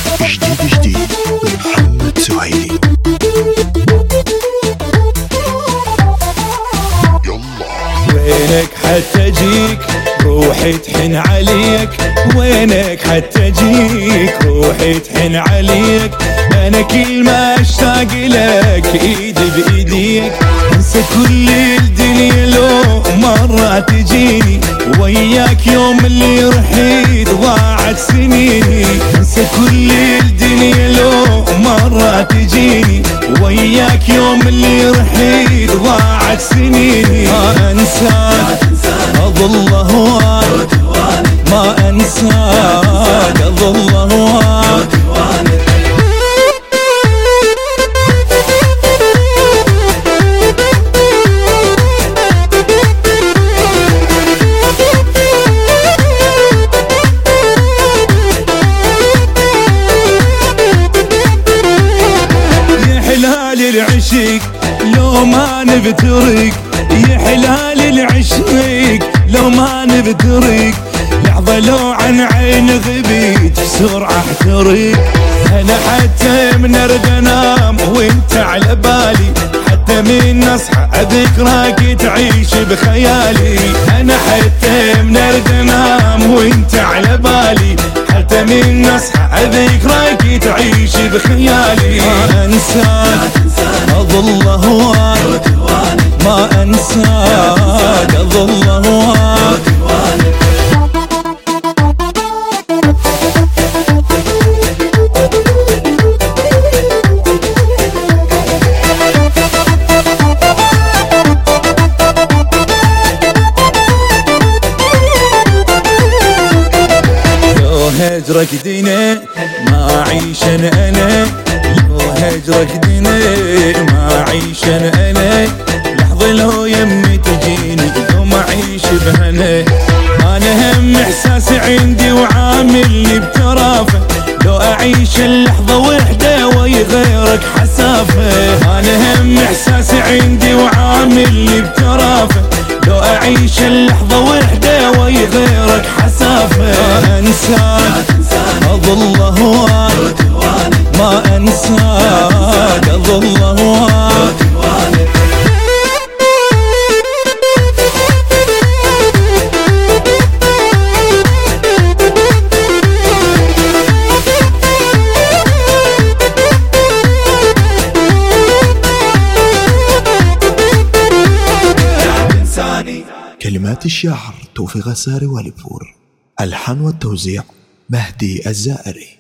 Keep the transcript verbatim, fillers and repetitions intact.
جديد جديد محمد سهيلي. وينك حتى اجيك روحي تحن عليك، وينك حتى اجيك روحي تحن عليك. انا كل ما اشتاق لك ايدي بايديك، انسى كل الدنيا لو مرة تجيني، وياك يوم اللي رحيت ضاعت سنيني. انسى كل الدنيا لو مرة تجيني، وياك يوم اللي رحيت ضاعت سنيني. ما انساك اظل هواك، ما انساك اظل هواك. العشق لو ما نفترق، يا حلال العشق لو ما نفترق. لحظة لو عن عين غبيت بسرعة احترق. انا حتى من ارد انام وانت على بالي، حتى من اصحى اذكرك تعيش بخيالي. انا حتى من ارد انام وانت على بالي، حتى من اصحى اذكرك تعيش بخيالي. ما انساك اظل هواك، ما انساك اظل هواك. لو هجرك دينا ما اعيش انا، لو هجرك دينا ما اعيش انا. لحظة لو يمي تجيني لو ما اعيش بهنا. انا هم احساسي عندي وعاملني بترافه، لو اعيش اللحظة وحدة ويا غيرك حسافة. انا هم احساسي عندي وعاملني بترافه، لو اعيش اللحظة وحدة ويا غيرك حسافة. ما انساك اظل هواك، ما انساك اظل هواك. كلمات الشاعر توفيق الساري والبور، الحان والتوزيع مهدي الزائري.